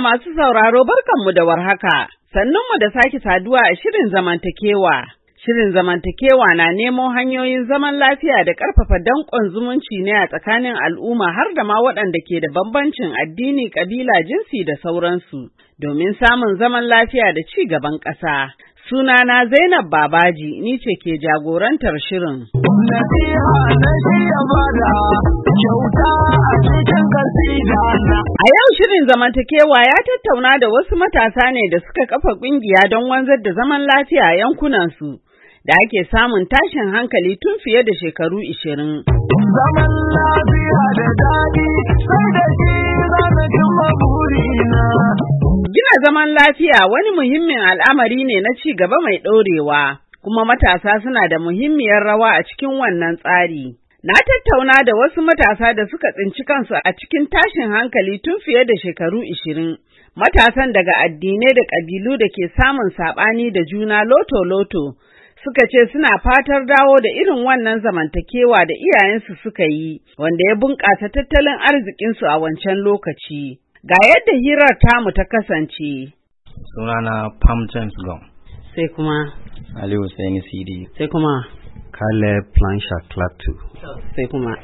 masu sauraro barkanmu da warhaka, sannunmu da sake saduwa a shirin zamantakewa. Shirin zamantakewa na nemo hanyoyin zaman lafiya da ƙarfafa danƙon zumunci ne a tsakanin al'umma har da ma waɗanda ke da bambancin addini, ƙabila, jinsi da sauransu, domin samun zaman lafiya da ci gaban ƙasa. Sunana Zainab Babaji, ni ce ke jagorantar shirin. A yau shirin zamantakewa ya tattauna da wasu matasa ne da suka kafa ƙungiya don wanzar da zaman lafiya a yankunansu, da ake samun tashin hankali tun fiye da shekaru 20. Zaman lafiya da daɗi sai da shi zana cimma burina. Gina zaman lafiya wani muhimmin al'amari ne na ci gaba mai ɗorewa, kuma matasa suna da muhimmiyar rawa a cikin wannan tsari. Na tattauna da wasu matasa da suka tsinci kansu a cikin tashin hankali tun fiye da shekaru 20. Matasan daga addinai da ƙabilu da ke samun saɓani da juna loto-loto suka ce suna fatar dawo da irin wannan zamantakewa da iyayensu suka yi, wanda ya bunƙasa tattalin arzikinsu a wancan lokaci. Ga yadda hirar tamu ta kasance. Sunana Pam James Gong. Sai kuma Aliyu Saini CD. Sai kuma Caleb Plansha Clapton. Sai kuma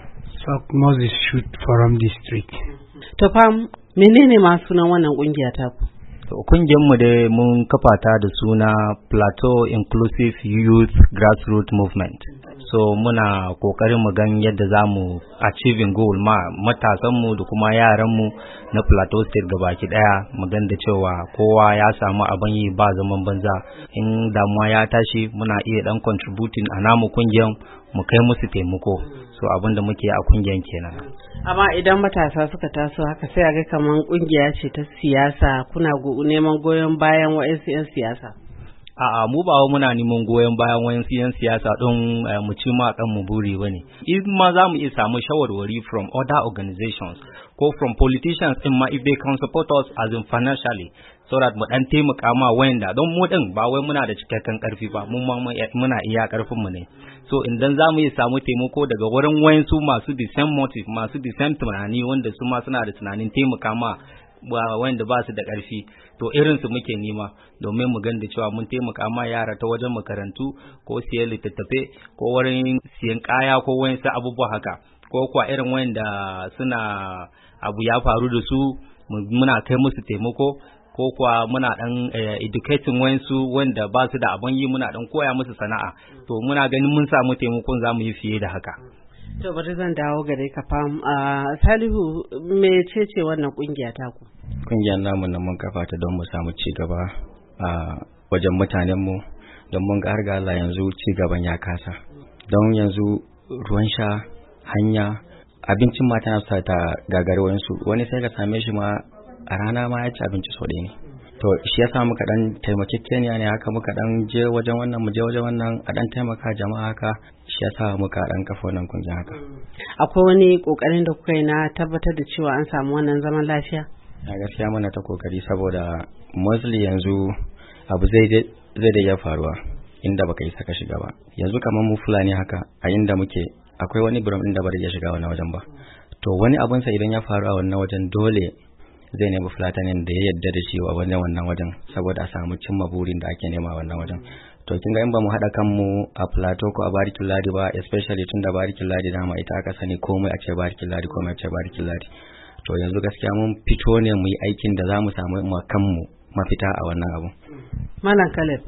Moses Shoot Forum District. To Pam, menene ma sunan wannan kungiya ta ku? Kungiyarmu dai mun kafa ta da suna Plateau Inclusive Youth Grassroots Movement. So muna kokarin mu gan yadda za mu achieving goal matasanmu da kuma yaranmu na Plateau State gabaki daya, mu gan da cewa kowa ya samu abin yi ba zaman banza. In damuwa ya tashi muna iya dan contributing a namu kungiyar mu kai musu taimako. So abin da muke a kungiyar kenan. Amma idan matasa suka taso haka sai a ga kaman kungiya ce ta siyasa, kuna neman goyon bayan wa'ansu 'yan siyasa. A'a, mu ba muna neman goyon bayan wayan yan siyasa don mu ci ma kan mu buri bane. In ma za mu iya samu shawarwari from other organizations ko from politicians in ma if they can support us as in financially, so that mu dan taimaka ma wayanda don mu din ba wai muna da cikakken karfi ba, mu ma muna iya karfin mu ne. So idan za mu iya samu taimako daga wurin wayansu masu the same motive, masu the same tunani, wanda su ma suna da tunanin taimaka ma wanda ba su da ƙarfi, to irinsu muke nema domin mu ganda cewa mun taimaka ma yara ta wajen makarantu ko siyan littattafai ko wurin siyan kaya ko wayansu abubuwa haka, ko kuwa irin wanda suna abu ya faru da su muna kai musu taimako, ko kuwa muna dan educating wayansu wanda ba su da abin yi, muna dan koya musu sana'a. To muna ganin mun samu taimakon za mu yi fiye da haka. To bari zan dawo gare ka Pam. Salihu, mecece wannan kungiya taku? Kungiyar namu nan mun kafa ta don mu samu ci gaba a wajen mutanen mu, don mun ga har ga Allah yanzu ci gaban ya kasa. Don yanzu ruwan sha, hanya, abincin ma tana sa ta gagare wani sai ka same shi ma a rana ma ya ci abinci sau ɗaya ne. To shi yasa muka dan taimakekeniya ne haka, muka dan je wajen wannan mu je wajen wannan a dan taimaka jama'a haka, shi yasa muka dan kafa wannan kungiya haka. Akwai wani kokarin da kuka yi na tabbatar da cewa an samu wannan zaman lafiya? A gaskiya muna ta kokari, saboda mostly yanzu abu zai da ya faruwa inda baka yi saka shiga ba. Yanzu kamar mu Fulani haka a inda muke akwai wani biram inda ba ya shiga wannan wajen ba. To wani abun sa idan ya faru a wannan wajen dole zai nemi Fulatanin da ya yadda da shi a wannan wajen, saboda a samu cimma burin da ake nema a wannan wajen. To kin ga in ba mu haɗa kanmu a Plateau ko a Barikin Ladi ba, especially tun da Barikin Ladi dama ita aka sani komai a ce Barikin Ladi, komai a ce Barikin Ladi. To yanzu gaskiya mun fito ne mu yi aikin da za mu samu kanmu mafita a wannan abu. Malam Caleb,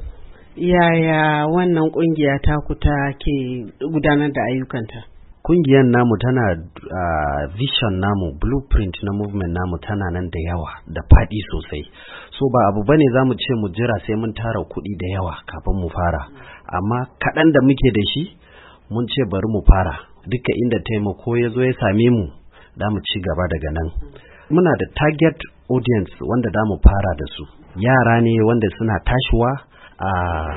yaya wannan kungiya taku ke gudanar da ayyukanta? Kungiyar namu tana vision namu, blueprint na movement namu tana nan da yawa da faɗi sosai. So ba abu bane za mu ce mu jira sai mun tara kuɗi da yawa kafin mu fara, amma kaɗan da muke da shi mun ce bari mu fara, duka inda taimako ya zo ya same mu da mu ci gaba daga nan. Muna da target audience wanda da mu fara da su, yara ne wanda suna tashiwa a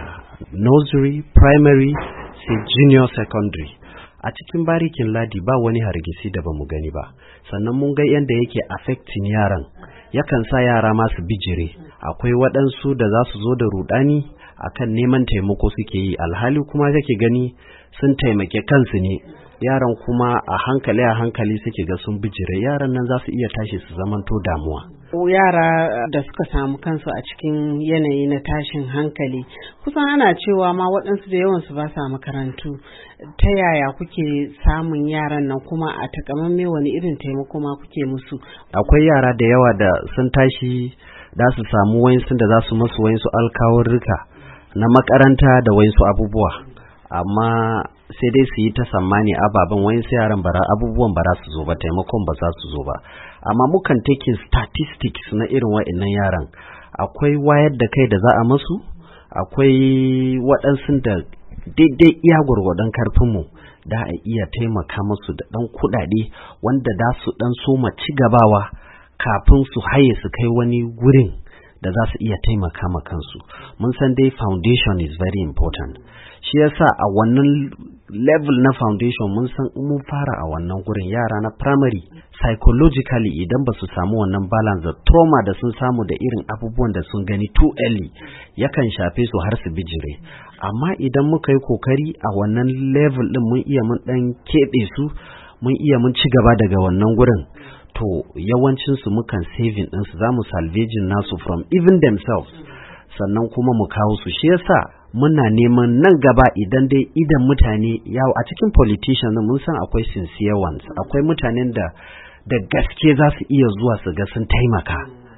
nursery, primary, sai junior secondary. A cikin Barikin Ladi ba wani hargitsi da bamu gani ba, sannan mun ga yadda yake affecting yaran, yakan sa yara masu bijire. Akwai waɗansu da za su zo da rudani akan neman taimako suke yi, alhali kuma kake gani sun taimake kansu ne, yaran kuma a hankali suke ga sun bijire, yaran nan za su iya tashi su zamanto damuwa. yara da suka samu kansu a cikin yanayi na tashin hankali, kusan ana cewa ma waɗansu da yawansu ba sa makarantu. Ta yaya kuke samun yaran nan, kuma a takamaimai wani irin taimako ma kuke musu? Akwai yara da yawa da sun tashi da su samu wayansu da za su masu wayansu alkawarruka na makaranta da wayansu abubuwa, amma sai dai su yi ta sammani ababen wayansu yaran abubuwan ba za su zo ba, taimakon ba za su zo ba. Amma mukan taking statistics na irin wa'annan yaran. Akwai wayar da kai da za a masu, akwai waɗansu da daidai iya gwargwadon karfinmu da a iya taimaka musu da ɗan kuɗaɗe wanda da su ɗan soma ci gabawa kafin su haye su kai wani gurin da za su iya taimaka ma kansu. Mun san dai foundation is very important. Shi yasa a wannan level na foundation mun san mun fara a wannan gurin yara na primary psychologically idan ba su samu wannan balance da trauma da sun samu da irin abubuwan da sun gani too early yakan shafe su har su bijire. Amma idan muka yi kokari a wannan level din mun iya mun dan keɓe su, mun iya mun ci gaba daga wannan gurin, to yawancinsu mukan saving ɗinsu, za mu salvaging nasu from even themselves, sannan kuma mu kawo su. Shi yasa muna neman nan gaba idan dai idan mutane yawo a cikin politicians mun san akwai sincere ones, akwai mutanen da gaske za su iya zuwa su ga sun taimaka,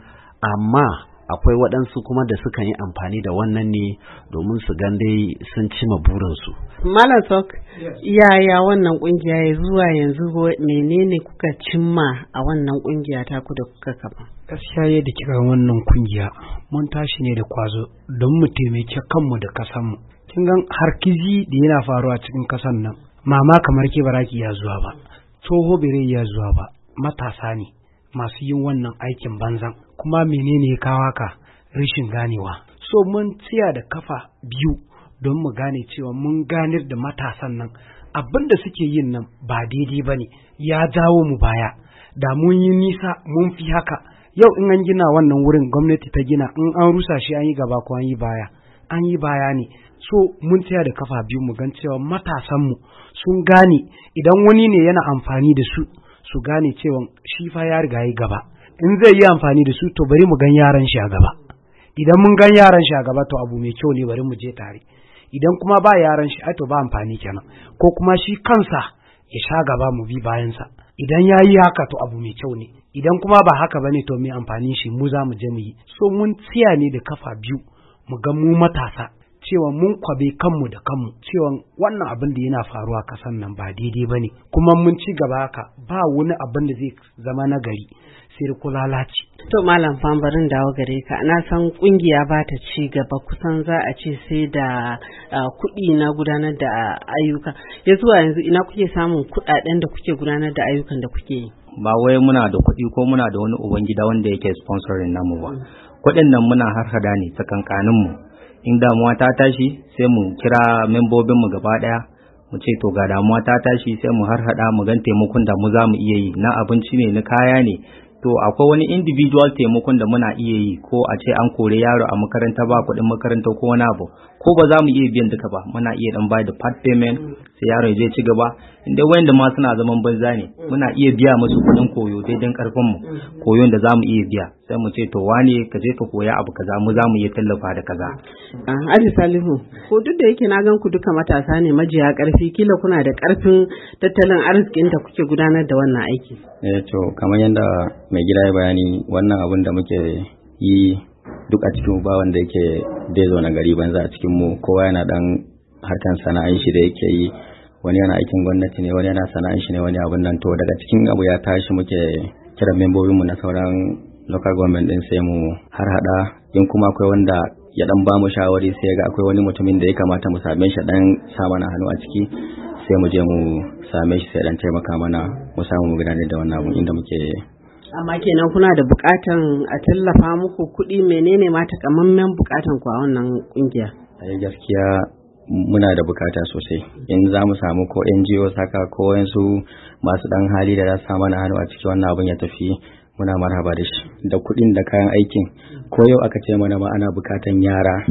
amma akwai waɗansu kuma da suka yi amfani da wannan ne domin su gan dai sun cima burinsu. Malam Sok, yaya wannan kungiya ya zuwa yanzu, menene kuka cimma a wannan kungiya ta ku da kuka kafa? Gaskiya yadda kika wannan kungiya mun tashi ne da kwazo don mu taimake kanmu da kasanmu. Kin gan harkizi da yana faruwa cikin kasan nan, mama kamar ke baraki ya zuwa ba, tsoho bere ya zuwa ba, matasa ne masu yin wannan aikin banzan. Kuma menene ya kawo haka? Rashin ganewa. So mun tsaya da kafa biyu don mu gane cewa mun ganar da matasan nan abin da suke yin nan ba daidai ba ne, ya jawo mu baya. Da mun yi nisa mun fi haka. Yau in an gina wannan wurin gwamnati ta gina, in an rusa shi an yi gaba ko an yi baya. An yi baya ne. So mun tsaya da kafa biyu mu gan cewa matasanmu sun gane idan wani ne yana amfani da su gane cewa shi fa ya riga yi gaba. In zai yi amfani da su to bari mu gan yaran shi a gaba. Idan mun gan yaran shi a gaba to abu mai kyau ne, bari mu je tare. Idan kuma ba yaran shi to ba amfani kenan, ko kuma shi kansa ya sha gaba mu bi bayansa. Idan ya yi haka to abu mai kyau ne, idan kuma ba haka bane to mai amfani shi mu za mu je mu yi. So mun tsiya ne da kafa biyu mu ga mu matasa cewa mun kwabe kanmu da kanmu cewa wannan abin da yana faruwa kasan nan ba daidai bane, kuma mun ci gaba haka ba wani abin da zai zama nagari sai ku lalace. To Malam Fambarin dawo gare ka, na san kungiya ba ta ci gaba kusan za a ce sai da kuɗi na gudanar da ayyuka. Ya zuwa yanzu ina kuke samun kuɗaɗen da kuke gudanar da ayyukan da kuke yi? Ba wai muna da kuɗi ko muna da wani ubangida wanda yake sponsoring namu ba. Kuɗin nan muna harhada ne tsakankanin mu. In damuwa ta tashi sai mu kira membobin mu gaba ɗaya mu ce to ga damuwa ta tashi, sai mu harhada mu gan taimakon da mu za mu iya yi, na abinci ne, na kaya ne. To akwai wani individual taimakon da muna iya yi, ko a ce an kore yaro a makaranta ba kuɗin makaranta ko wani abu, ko ba za mu iya biyan duka ba, muna iya dan ba da part payment sai yaro ya ci gaba. Inda wayanda ma suna zaman banza ne muna iya biya musu kuɗin koyo daidai karfin mu, koyon da za mu iya biya, sai mu ce to wane ka je ka koya abu kaza, mu za mu iya tallafa da kaza. Aji Salihu, ko duk da yake na gan ku duka matasa ne majiya karfi, kila kuna da karfin tattalin arzikin da kuke gudanar da wannan aiki. To kamar yadda mai gida ya bayani, wannan abin da muke yi duk a cikin ba wanda yake bai zo na gari banza a cikin mu, kowa yana dan harkan sana'an shi da yake yi, wani yana aikin gwamnati ne, wani yana sana'an shi ne, wani abin nan. To daga cikin abu ya tashi muke kira membobin mu na sauran local government din sai mu har hada, in kuma akwai wanda ya dan ba mu shawari sai ga akwai wani mutumin da ya kamata mu same shi dan sa mana hannu a ciki, sai mu je mu same shi sai dan taimaka mana mu samu mu gudanar da wannan abun inda muke. Amma kenan kuna da bukatan a tallafa muku kuɗi, menene ma takamaiman bukatan ku a wannan kungiya? Gaskiya muna da bukata sosai, in za mu samu ko NGO saka ko wayansu masu dan hali da za su sa mana hannu a cikin wannan abun ya tafi, muna marhaba da shi, da kuɗin da kayan aikin. Ko yau aka ce mana ma ana bukatan yara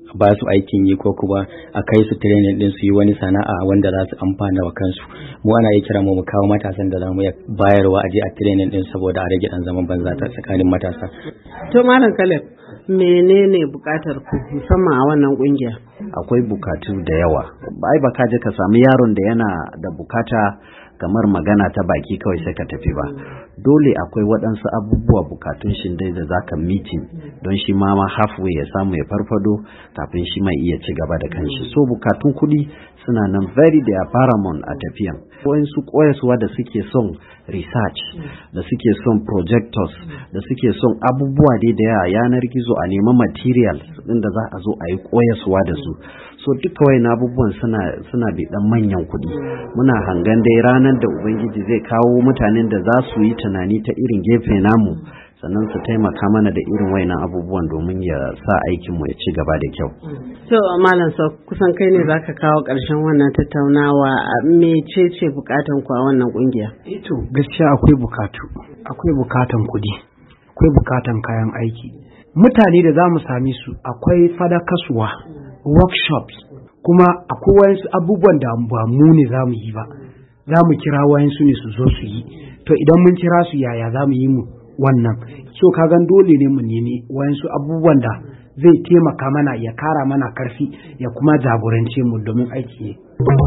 ba su aikin yi ko kuma a kai su training din su yi wani sana'a wanda za su amfana wa kansu. Mu ana yi kira mu kawo matasan da za mu bayarwa a je a training din saboda a rage dan zaman banza ta tsakanin matasa. To Malam Caleb, menene bukatar ku musamman a wannan kungiya? Akwai bukatu da yawa. Ai ba ka je ka samu yaron da yana da bukata kamar magana ta baki kawai sai ka tafi ba. Dole akwai waɗansu abubuwa bukatun shi dai da zaka meeting don shi ma halfway ya samu ya farfado kafin shi mai iya ci gaba da kanshi. So bukatun kuɗi suna nan very da paramount a tafiyan. Waɗansu koyaswa da suke son research, da suke son projectors, da suke son abubuwa dai da yanar gizo a nema material din da za a zo a yi koyaswa da su. So duka wayannan abubuwan suna da dan manyan kuɗi. Muna hangan dai ranar da Ubangiji zai kawo mutanen da za su yi tunani ta irin gefe namu sannan su taimaka mana da irin wayannan abubuwan domin ya sa aikinmu ya ci gaba da kyau. So Malam Sok, kusan kai ne zaka kawo ƙarshen wannan tattaunawa, mecece bukatan ku a wannan kungiya? To gaskiya akwai bukatan kuɗi, akwai bukatan kayan aiki. Mutane da za mu sami su akwai fadakaswa, workshops, kuma akwai wayansu abubuwan da ba mu ne za mu yi ba, za mu kira wayansu ne su zo su yi. To idan mun kira su yaya za mu yi mu wannan? So kagan dole ne mu nemi wayansu abubuwan da zai taimaka mana ya kara mana karfi ya kuma jagorance mu domin aiki ne.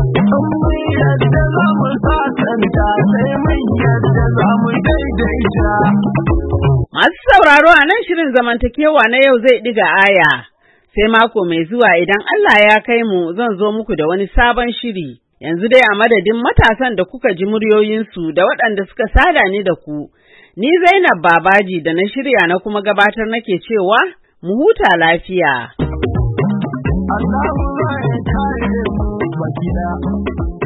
Masu sauraro, a nan shirin zamantakewa na yau zai ɗiga aya, sai mako mai zuwa idan Allah ya kai mu zan zo muku da wani sabon shiri. Yanzu dai a madadin matasan da kuka ji muryoyinsu da waɗanda suka sada ni da ku, ni Zainab Babaji da na shirya na kuma gabatar nake cewa mu huta lafiya. Allah ya kare mu baki